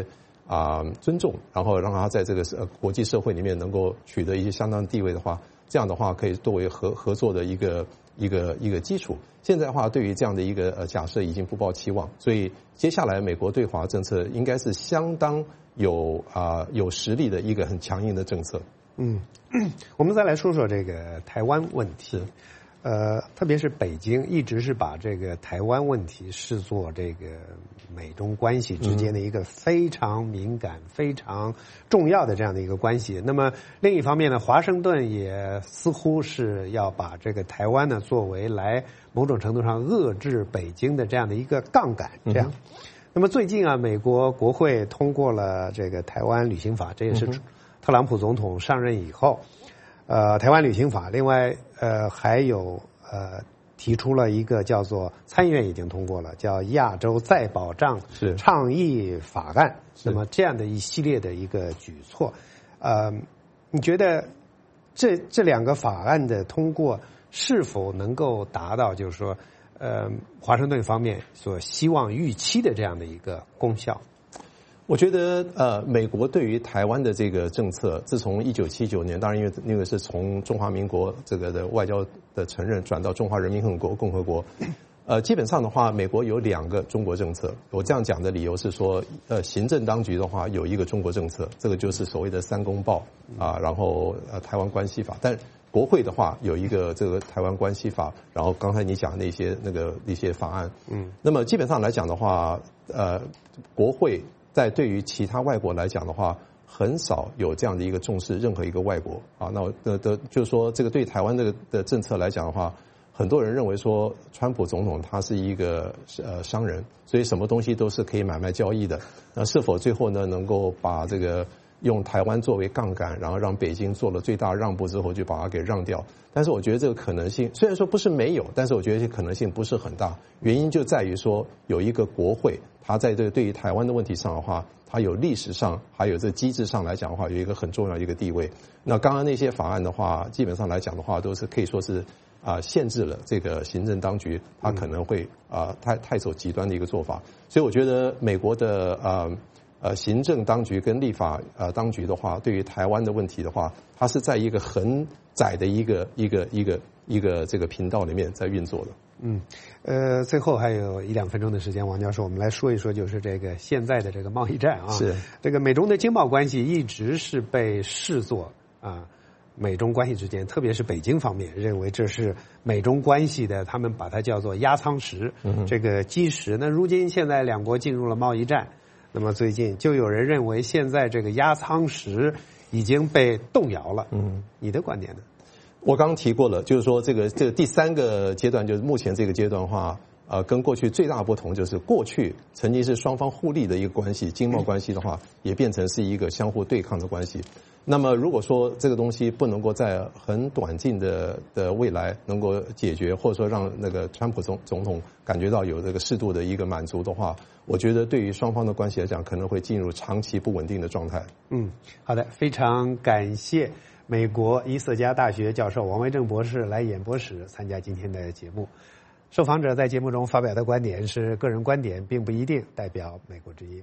尊重，然后让他在这个国际社会里面能够取得一些相当地位的话，这样的话可以作为合作的一个基础。现在的话，对于这样的一个假设已经不抱期望，所以接下来美国对华政策应该是相当有实力的一个很强硬的政策。 我们再来说说这个台湾问题。特别是北京一直是把这个台湾问题视作这个美中关系之间的一个非常敏感、非常重要的这样的一个关系。那么另一方面呢，华盛顿也似乎是要把这个台湾呢作为来某种程度上遏制北京的这样的一个杠杆。这样，那么最近啊，美国国会通过了这个台湾旅行法，这也是特朗普总统上任以后。台湾旅行法，另外还有提出了一个叫做参议院已经通过了，叫亚洲再保障倡议法案。那么这样的一系列的一个举措，你觉得这两个法案的通过是否能够达到就是说华盛顿方面所希望预期的这样的一个功效？ 我觉得美国对于台湾的这个政策，自从1979年，当然因为那个是从中华民国这个的外交的承认转到中华人民共和国，基本上的话，美国有2个中国政策。我这样讲的理由是说，行政当局的话有一个中国政策，这个就是所谓的3公报然后台湾关系法，但国会的话有一个这个台湾关系法，然后刚才你讲那些法案，那么基本上来讲的话，国会在对于其他外国来讲的话，很少有这样的一个重视任何一个外国那就是说，这个对台湾的政策来讲的话，很多人认为说，川普总统他是一个商人，所以什么东西都是可以买卖交易的。那是否最后呢能够把这个用台湾作为杠杆，然后让北京做了最大让步之后就把它给让掉？但是我觉得这个可能性虽然说不是没有，但是我觉得这可能性不是很大。原因就在于说，有一个国会，它在对于台湾的问题上的话，它有历史上还有这机制上来讲的话，有一个很重要的一个地位。那刚刚那些法案的话，基本上来讲的话，都是可以说是限制了这个行政当局，它可能会太走极端的一个做法。所以我觉得美国的行政当局跟立法当局的话，对于台湾的问题的话，它是在一个很窄的一个这个频道里面在运作的。 最后还有1-2分钟的时间，王教授，我们来说一说，就是这个现在的这个贸易战啊。 是这个美中的经贸关系一直是被视作美中关系之间，特别是北京方面认为这是美中关系的，他们把它叫做压舱石，这个基石。那如今现在两国进入了贸易战，那么最近就有人认为现在这个压舱石已经被动摇了。你的观点呢？ 我刚刚提过了，就是说这个第3个阶段，就是目前这个阶段的话，跟过去最大的不同就是过去曾经是双方互利的一个关系，经贸关系的话也变成是一个相互对抗的关系。那么如果说这个东西不能够在很短近的未来能够解决，或者说让那个川普总统感觉到有这个适度的一个满足的话，我觉得对于双方的关系来讲，可能会进入长期不稳定的状态。 好的，非常感谢美国伊瑟加大学教授王维正博士来演播室参加今天的节目。受访者在节目中发表的观点是个人观点，并不一定代表美国之音。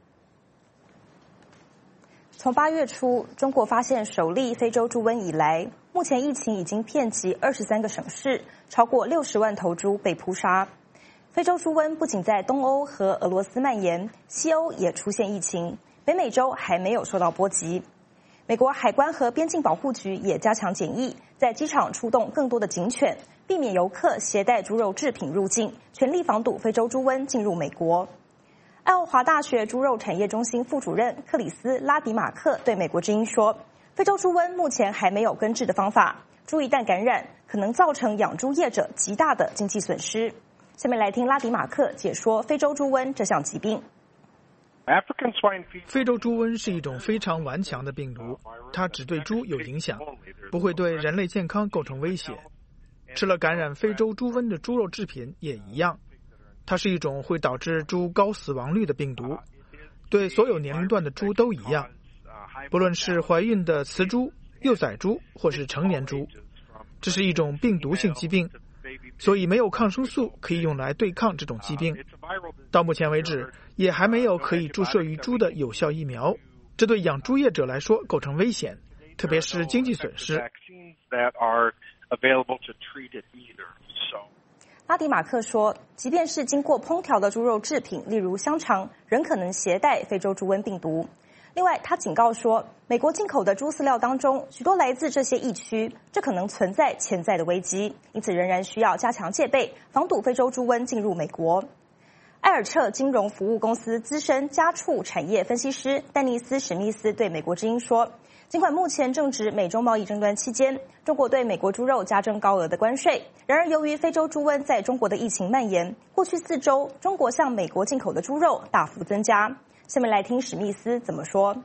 从8月初中国发现首例非洲猪瘟以来，目前疫情已经遍及23个省市，超过60万头猪被扑杀。非洲猪瘟不仅在东欧和俄罗斯蔓延，西欧也出现疫情，北美洲还没有受到波及。美国海关和边境保护局也加强检疫，在机场出动更多的警犬，避免游客携带猪肉制品入境，全力防堵非洲猪瘟进入美国。爱奥华大学猪肉产业中心副主任克里斯·拉迪马克对美国之音说，非洲猪瘟目前还没有根治的方法，猪一旦感染，可能造成养猪业者极大的经济损失。下面来听拉迪马克解说非洲猪瘟这项疾病。 非洲猪瘟是一种非常顽强的病毒，它只对猪有影响，不会对人类健康构成威胁。吃了感染非洲猪瘟的猪肉制品也一样，它是一种会导致猪高死亡率的病毒，对所有年龄段的猪都一样，不论是怀孕的雌猪、幼崽猪或是成年猪。这是一种病毒性疾病，所以没有抗生素可以用来对抗这种疾病。到目前为止，也还没有可以注射于猪的有效疫苗， 这对养猪业者来说构成危险，特别是经济损失。 拉迪马克说，即便是经过烹调的猪肉制品，例如香肠，仍可能携带非洲猪瘟病毒。另外，他警告说，美国进口的猪饲料当中，许多来自这些疫区，这可能存在潜在的危机，因此仍然需要加强戒备，防堵非洲猪瘟进入美国。埃尔彻金融服务公司资深家畜产业分析师丹尼斯·史密斯对美国之音说，尽管目前正值美中贸易争端期间，中国对美国猪肉加征高额的关税，然而由于非洲猪瘟在中国的疫情蔓延，过去4周中国向美国进口的猪肉大幅增加。下面来听史密斯怎么说。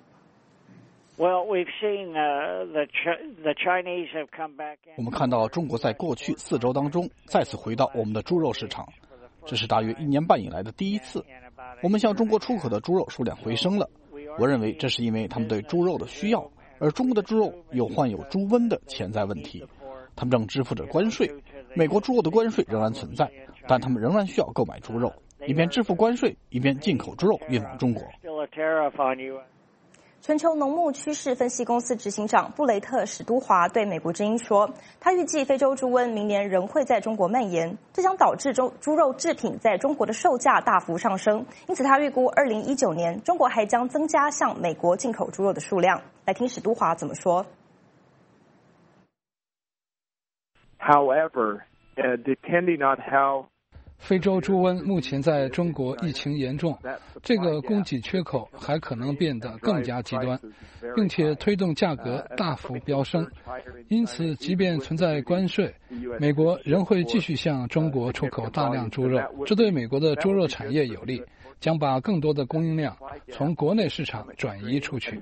我们看到中国在过去4周当中再次回到我们的猪肉市场，这是大约1年半以来的第一次。我们向中国出口的猪肉数量回升了，我认为这是因为他们对猪肉的需要，而中国的猪肉患有猪瘟的潜在问题，他们正支付着关税。美国猪肉的关税仍然存在，但他们仍然需要购买猪肉，一边支付关税，一边进口猪肉运往中国。 全球农牧趋势分析公司执行长布雷特·史都华对美国之音说，他预计非洲猪瘟明年仍会在中国蔓延，这将导致猪肉制品在中国的售价大幅上升，因此他预估2019年中国还将增加向美国进口猪肉的数量。来听史都华怎么说。 However, depending on how 非洲猪瘟目前在中国疫情严重，这个供给缺口还可能变得更加极端，并且推动价格大幅飙升。因此，即便存在关税，美国仍会继续向中国出口大量猪肉，这对美国的猪肉产业有利，将把更多的供应量从国内市场转移出去。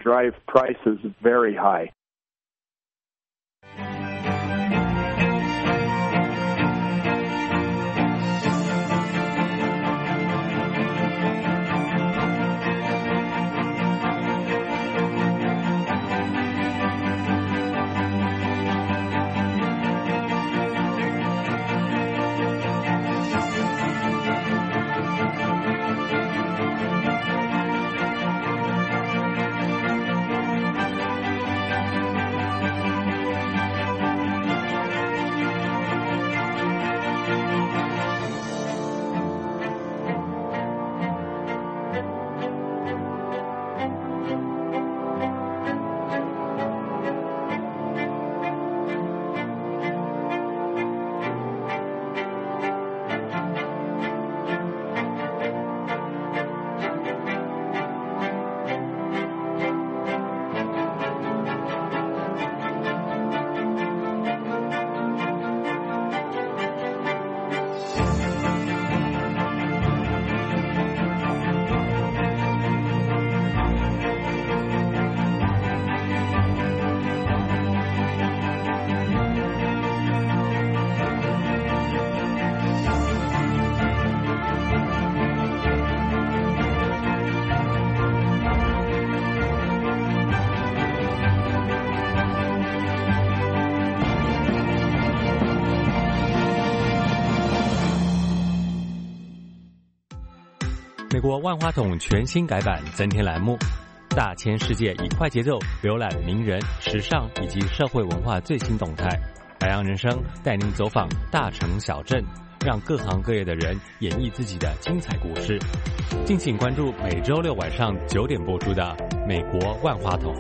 美国万花筒全新改版增添栏目，大千世界以快节奏浏览名人、时尚以及社会文化最新动态。白羊人生带您走访大城小镇，让各行各业的人演绎自己的精彩故事。敬请关注每周6晚上9点播出的《美国万花筒》。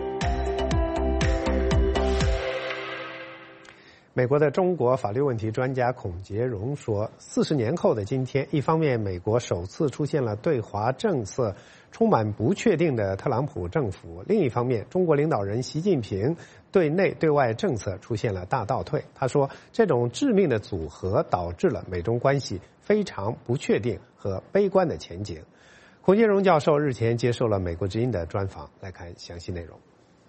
美国的中国法律问题专家孔杰荣说，40年后的今天，一方面美国首次出现了对华政策充满不确定的特朗普政府，另一方面中国领导人习近平对内对外政策出现了大倒退。他说，这种致命的组合导致了美中关系非常不确定和悲观的前景。孔杰荣教授日前接受了美国之音的专访，来看详细内容。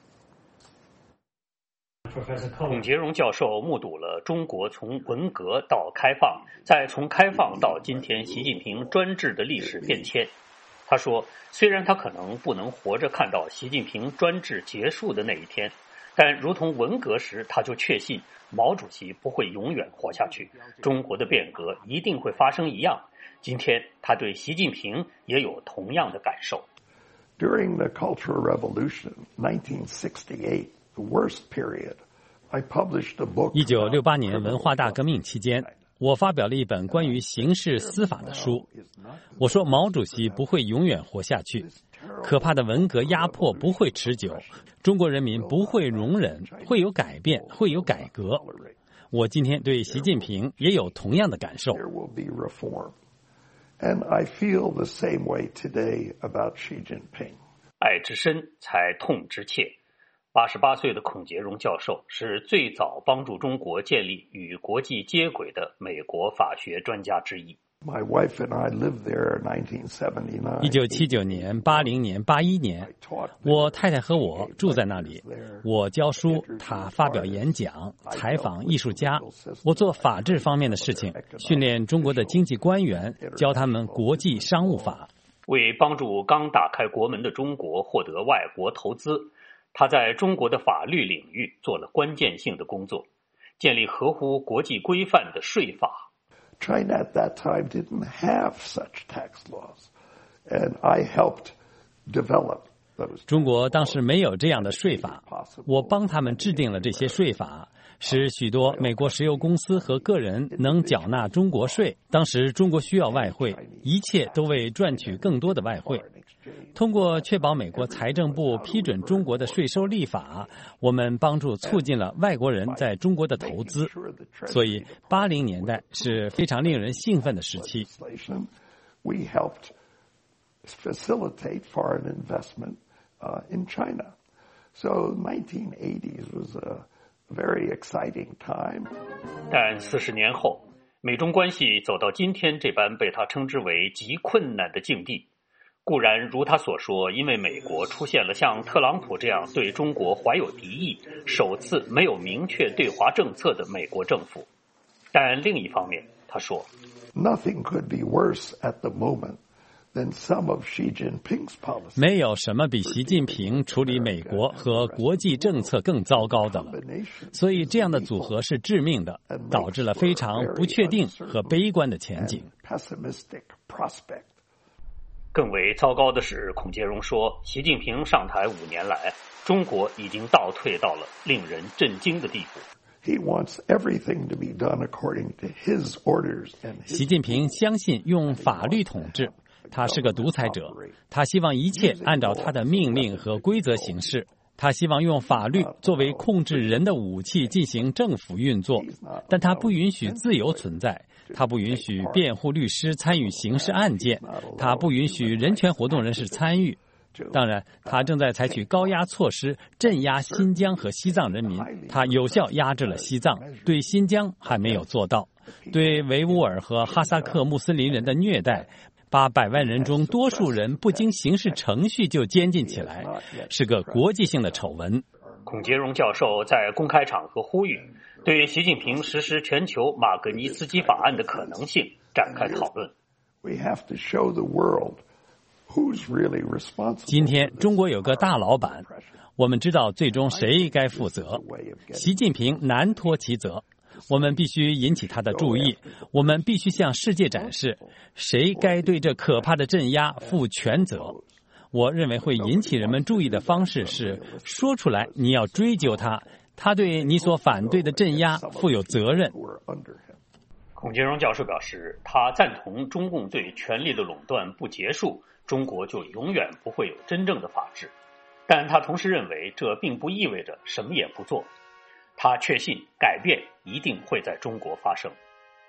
孔杰荣教授目睹了中国从文革到开放，再从开放到今天习近平专制的历史变迁。他说，虽然他可能不能活着看到习近平专制结束的那一天，但如同文革时他就确信毛主席不会永远活下去，中国的变革一定会发生一样，今天他对习近平也有同样的感受。 During the Cultural Revolution, 1968, the worst period, I published a book. 1968年文化大革命期间，我发表了一本关于刑事司法的书。我说毛主席不会永远活下去，可怕的文革压迫不会持久，中国人民不会容忍，会有改变，会有改革。我今天对习近平也有同样的感受。 And I feel the same way today about Xi Jinping. 爱之深，才痛之切。88岁的孔杰荣教授是最早帮助中国建立与国际接轨的美国法学专家之一。 My wife and I lived there in 1979. 1979年、80年、81年，我太太和我住在那里。我教书，他发表演讲，采访艺术家。我做法治方面的事情，训练中国的经济官员，教他们国际商务法。 为帮助刚打开国门的中国获得外国投资，他在中国的法律领域做了关键性的工作，建立合乎国际规范的税法。 China at that time didn't have such tax laws, and I helped develop those. 中国当时没有这样的税法，我帮他们制定了这些税法，使许多美国石油公司和个人能缴纳中国税。当时中国需要外汇，一切都为赚取更多的外汇。通过确保美国财政部批准中国的税收立法，我们帮助促进了外国人在中国的投资。所以80年代是非常令人兴奋的时期。 We helped facilitate foreign investment in China. So 1980s was a very exciting time. 但40年后，美中关系走到今天这般被他称之为极困难的境地。固然如他所说，因为美国出现了像特朗普这样对中国怀有敌意、首次没有明确对华政策的美国政府。但另一方面，他说 Nothing could be worse at the moment than some of Xi Jinping's policies. 没有什么比习近平处理美国和国际政策更糟糕的了。所以这样的组合是致命的，导致了非常不确定和悲观的前景。 更为糟糕的是，孔杰荣说，习近平上台5年来，中国已经倒退到了令人震惊的地步。 He wants everything to be done according to his orders and his... 习近平相信用法律统治，他是个独裁者，他希望一切按照他的命令和规则行事，他希望用法律作为控制人的武器进行政府运作，但他不允许自由存在，他不允许辩护律师参与刑事案件，他不允许人权活动人士参与。当然，他正在采取高压措施镇压新疆和西藏人民，他有效压制了西藏，对新疆还没有做到。对维吾尔和哈萨克穆斯林人的虐待，把100万人中多数人不经刑事程序就监禁起来，是个国际性的丑闻。 孔杰荣教授在公开场合呼吁，对习近平实施全球马格尼茨基法案的可能性展开讨论。 今天中国有个大老板，我们知道最终谁该负责。习近平难脱其责，我们必须引起他的注意，我们必须向世界展示谁该对这可怕的镇压负全责。我认为会引起人们注意的方式是说出来你要追究他，他对你所反对的镇压负有责任。 孔杰荣教授表示，他赞同中共对权力的垄断不结束，中国就永远不会有真正的法治。但他同时认为，这并不意味着什么也不做。他确信改变一定会在中国发生。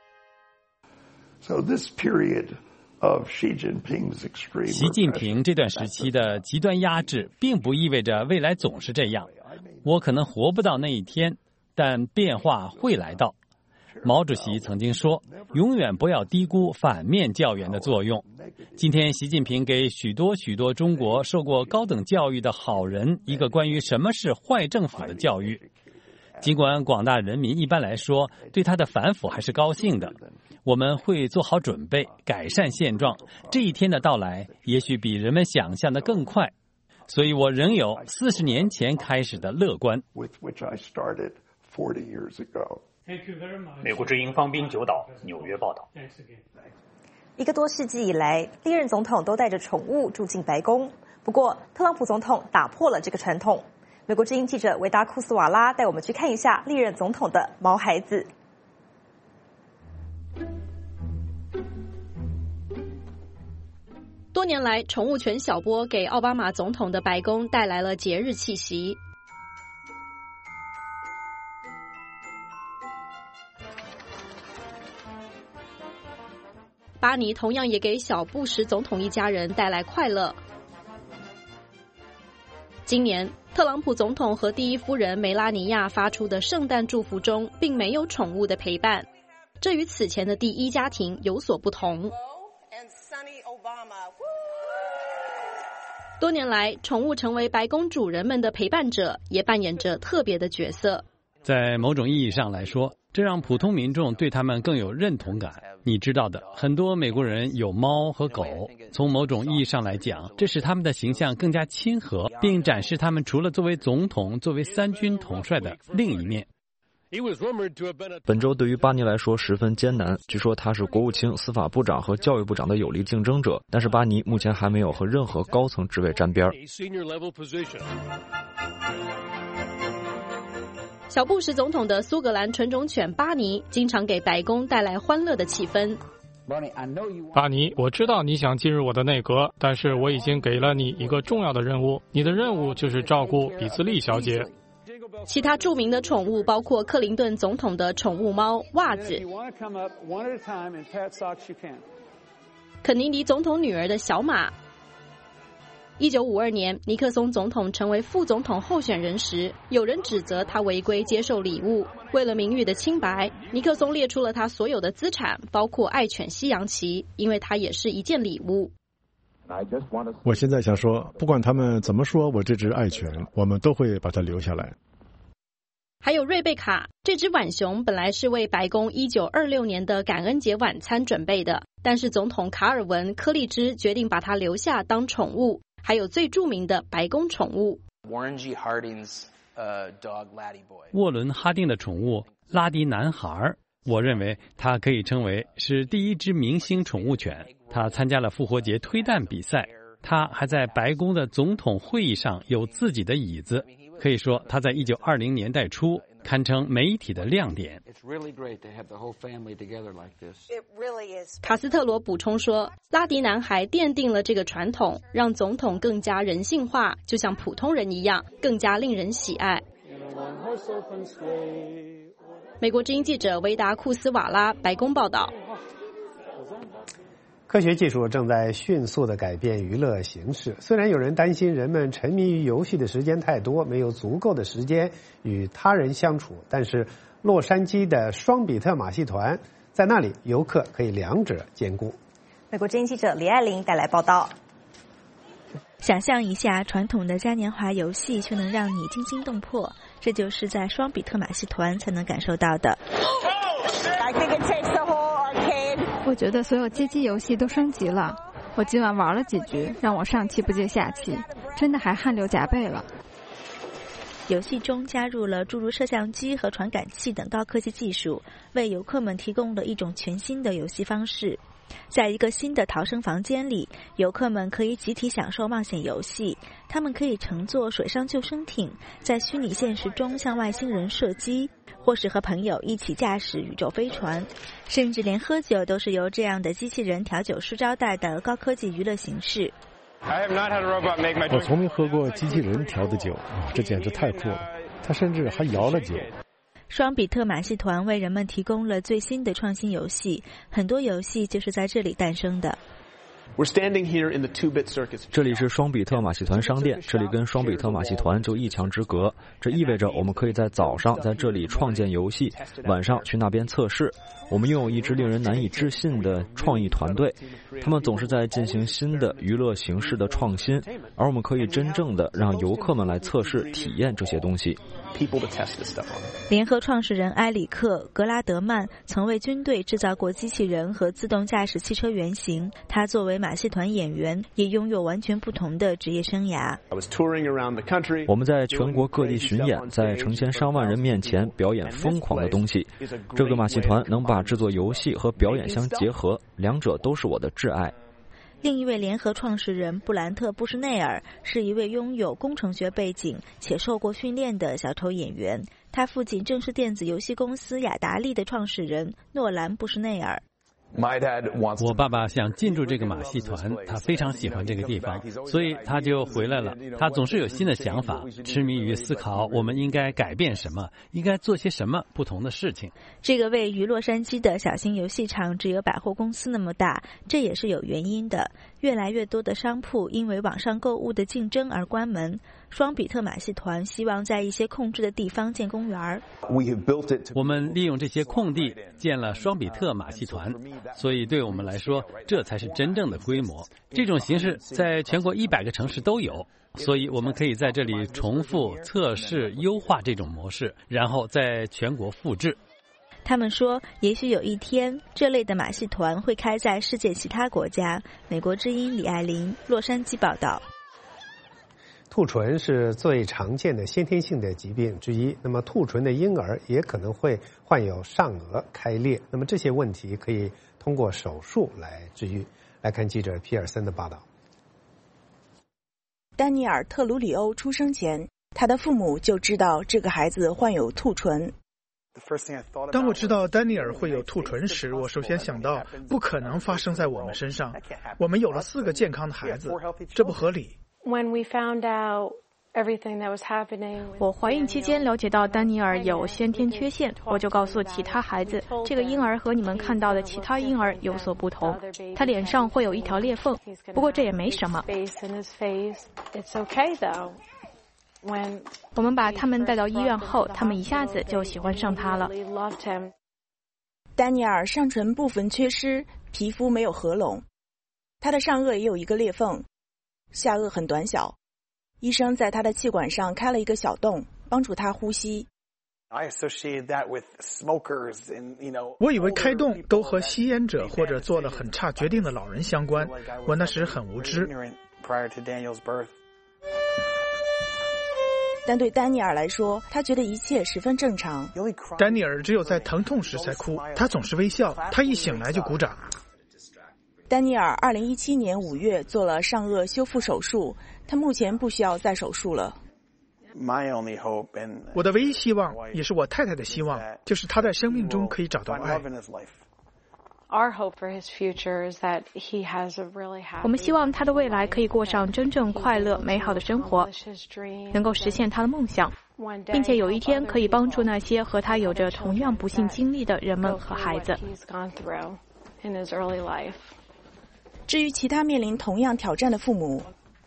So this period of Xi Jinping's extreme 习近平这段时期的极端压制，并不意味着未来总是这样。我可能活不到那一天，但变化会来到。毛主席曾经说，永远不要低估反面教员的作用。今天习近平给许多中国受过高等教育的好人一个关于什么是坏政府的教育。尽管广大人民一般来说对他的反腐还是高兴的，我们会做好准备改善现状，这一天的到来也许比人们想象的更快。所以我仍有40年前开始的乐观。 美国之音方斌九岛纽约报道。 1个多世纪以来，历任总统都带着宠物住进白宫。不过，特朗普总统打破了这个传统。美国之音记者维达库斯瓦拉带我们去看一下历任总统的毛孩子。 多年来，宠物犬小波给奥巴马总统的白宫带来了节日气息。巴尼同样也给小布什总统一家人带来快乐。今年，特朗普总统和第一夫人梅拉尼亚发出的圣诞祝福中，并没有宠物的陪伴，这与此前的第一家庭有所不同。多年来，宠物成为白宫主人们的陪伴者，也扮演着特别的角色。 在某种意义上来说，这让普通民众对他们更有认同感。你知道的，很多美国人有猫和狗，从某种意义上来讲，这使他们的形象更加亲和，并展示他们除了作为总统、作为三军统帅的另一面。 本周对于巴尼来说十分艰难，据说他是国务卿、司法部长和教育部长的有力竞争者，但是巴尼目前还没有和任何高层职位沾边。 小布什总统的苏格兰纯种犬巴尼经常给白宫带来欢乐的气氛。 巴尼，我知道你想进入我的内阁，但是我已经给了你一个重要的任务，你的任务就是照顾比兹利小姐。 其他著名的宠物包括克林顿总统的宠物猫袜子，肯尼迪总统女儿的小马。1952年，尼克松总统成为副总统候选人时，有人指责他违规接受礼物。为了名誉的清白，尼克松列出了他所有的资产，包括爱犬西洋旗，因为它也是一件礼物。 我现在想说，不管他们怎么说我这只爱犬，我们都会把它留下来。 还有瑞贝卡，这只浣熊本来是为白宫1926年的感恩节晚餐准备的，但是总统卡尔文·柯立芝决定把它留下当宠物。还有最著名的白宫宠物沃伦·哈丁的宠物拉迪男孩，我认为它可以称为是第一只明星宠物犬。它参加了复活节推蛋比赛，它还在白宫的总统会议上有自己的椅子。可以说，它在1920年代初堪称媒体的亮点。 卡斯特罗补充说，拉迪男孩奠定了这个传统，让总统更加人性化，就像普通人一样，更加令人喜爱。美国之音记者维达库斯瓦拉白宫报道。 科学技术正在迅速地改变娱乐形式。虽然有人担心人们沉迷于游戏的时间太多，没有足够的时间与他人相处，但是洛杉矶的双比特马戏团在那里，游客可以两者兼顾。 美国之音记者李爱玲带来报道。 想象一下，传统的嘉年华游戏却能让你惊心动魄，这就是在双比特马戏团才能感受到的。 我觉得所有街机游戏都升级了，我今晚玩了几局，让我上气不接下气，真的还汗流浃背了。 游戏中加入了诸如摄像机和传感器等高科技技术，为游客们提供了一种全新的游戏方式。在一个新的逃生房间里，游客们可以集体享受冒险游戏，他们可以乘坐水上救生艇，在虚拟现实中向外星人射击，或是和朋友一起驾驶宇宙飞船，甚至连喝酒都是由这样的机器人调酒师招待的高科技娱乐形式。 我从没喝过机器人调的酒，这简直太酷了，他甚至还摇了酒。 双比特马戏团为人们提供了最新的创新游戏，很多游戏就是在这里诞生的。 这里是双比特马戏团商店，这里跟双比特马戏团就一墙之隔，这意味着我们可以在早上在这里创建游戏，晚上去那边测试。我们拥有一支令人难以置信的创意团队，他们总是在进行新的娱乐形式的创新，而我们可以真正的让游客们来测试体验这些东西。 联合创始人埃里克·格拉德曼曾为军队制造过机器人和自动驾驶汽车原型，他作为为马戏团演员，也拥有完全不同的职业生涯。 我们在全国各地巡演，在成千上万人面前表演疯狂的东西。这个马戏团能把制作游戏和表演相结合，两者都是我的挚爱。 另一位联合创始人布兰特·布什内尔是一位拥有工程学背景且受过训练的小丑演员，他父亲正是电子游戏公司雅达利的创始人诺兰·布什内尔。 我爸爸想进驻这个马戏团，他非常喜欢这个地方，所以他就回来了。他总是有新的想法，痴迷于思考我们应该改变什么，应该做些什么不同的事情。 这个位于洛杉矶的小型游戏场只有百货公司那么大，这也是有原因的。越来越多的商铺因为网上购物的竞争而关门。双比特马戏团希望在一些控制的地方建公园。 我们利用这些空地建了双比特马戏团，所以对我们来说，这才是真正的规模。这种形式在全国100个城市都有，所以我们可以在这里重复、测试、优化这种模式，然后在全国复制。 他们说，也许有一天，这类的马戏团会开在世界其他国家。美国之音李爱玲，洛杉矶报道。 兔唇是最常见的先天性的疾病之一，那么兔唇的婴儿也可能会患有上颚开裂，那么这些问题可以通过手术来治愈。来看记者皮尔森的报道。 丹尼尔·特鲁里欧出生前，他的父母就知道这个孩子患有兔唇。 当我知道丹尼尔会有兔唇时，我首先想到不可能发生在我们身上。我们有了4个健康的孩子，这不合理。 我怀孕期间了解到丹尼尔有先天缺陷，我就告诉其他孩子，这个婴儿和你们看到的其他婴儿有所不同，他脸上会有一条裂缝，不过这也没什么。我们把他们带到医院后，他们一下子就喜欢上他了。 丹尼尔上唇部分缺失，皮肤没有合拢，他的上颚也有一个裂缝，下颚很短小。医生在他的气管上开了一个小洞，帮助他呼吸。 我以为开洞都和吸烟者或者做了很差决定的老人相关，我那时很无知。 但对丹尼尔来说，他觉得一切十分正常。 丹尼尔只有在疼痛时才哭，他总是微笑，他一醒来就鼓掌。 丹尼尔2017年5月做了上颚修复手术，他目前不需要再手术了。 我的唯一希望，也是我太太的希望，就是他在生命中可以找到爱。 我们希望他的未来可以过上真正快乐美好的生活，能够实现他的梦想，并且有一天可以帮助那些和他有着同样不幸经历的人们和孩子。 至于其他面临同样挑战的父母，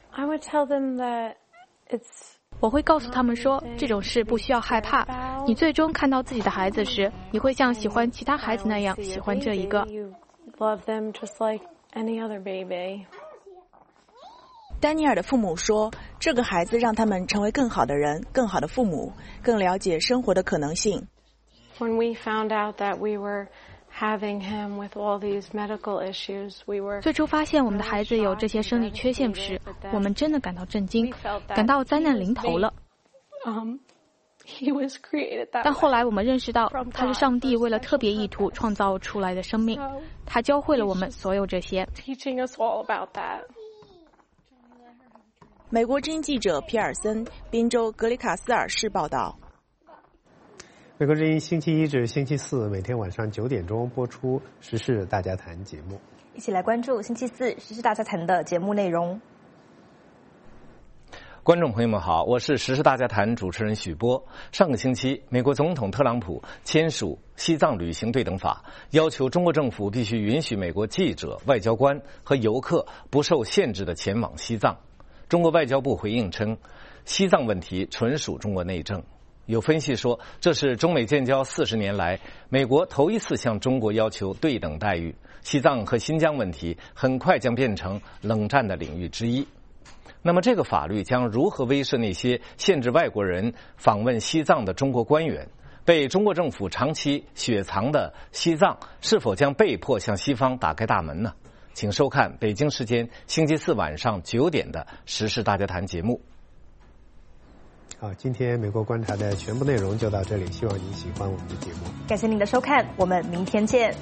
我会告诉他们说，这种事不需要害怕，你最终看到自己的孩子时，你会像喜欢其他孩子那样喜欢这一个。 丹尼尔的父母说，这个孩子让他们成为更好的人，更好的父母，更了解生活的可能性。 最初发现我们的孩子有这些生理缺陷时，我们真的感到震惊，感到灾难临头了。但后来我们认识到，他是上帝为了特别意图创造出来的生命，他教会了我们所有这些。 美国之音记者皮尔森，宾州格里卡斯尔市报道。 美国之音星期一至星期四每天晚上9点钟播出《时事大家谈》节目， 一起来关注星期四《时事大家谈》的节目内容。 观众朋友们好，我是《时事大家谈》主持人许波。上个星期，美国总统特朗普签署西藏旅行对等法，要求中国政府必须允许美国记者、外交官和游客不受限制地前往西藏。中国外交部回应称，西藏问题纯属中国内政。有分析说，这是中美建交40年来，美国头一次向中国要求对等待遇。西藏和新疆问题很快将变成冷战的领域之一。那么，这个法律将如何威慑那些限制外国人访问西藏的中国官员？被中国政府长期雪藏的西藏，是否将被迫向西方打开大门呢？ 请收看北京时间星期四晚上9点的《时事大家谈》节目。 好，今天美国观察的全部内容就到这里，希望您喜欢我们的节目。 感谢您的收看，我们明天见。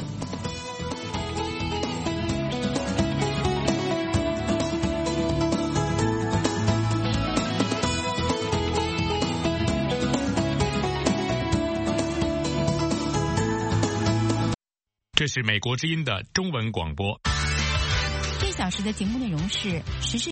这是美国之音的中文广播。 1小时的节目内容是时事。